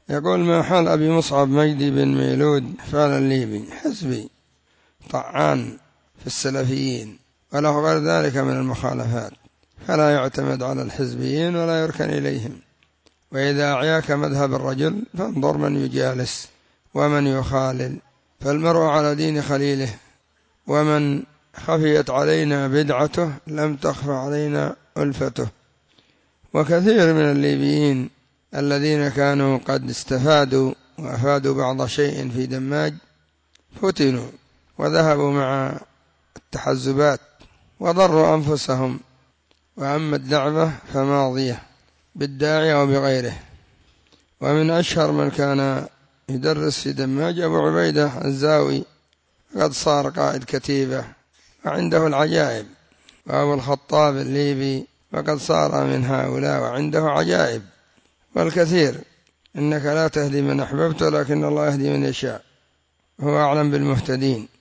يقول: ما حال أبي مصعب مجدي بن ميلود فعل الليبي حزبي طعان في السلفيين وله غير ذلك من المخالفات، فلا يعتمد على الحزبيين ولا يركن إليهم. وإذا أعياك مذهب الرجل فانظر من يجالس ومن يخالل، فالمرء على دين خليله، ومن خفيت علينا بدعته لم تخف علينا ألفته. وكثير من الليبيين الذين كانوا قد استفادوا وأفادوا بعض شيء في دماج فتنوا وذهبوا مع التحزبات وضروا أنفسهم، وأما الدعوة فماضية بالداعية وبغيره. ومن أشهر من كان يدرس في دماج أبو عبيدة الزاوي، قد صار قائد كتيبة وعنده العجائب، وأبو الخطاب الليبي وقد صار من هؤلاء وعنده عجائب. والكثير، إنك لا تهدي من أحببت ولكن الله يهدي من يشاء، هو أعلم بالمهتدين.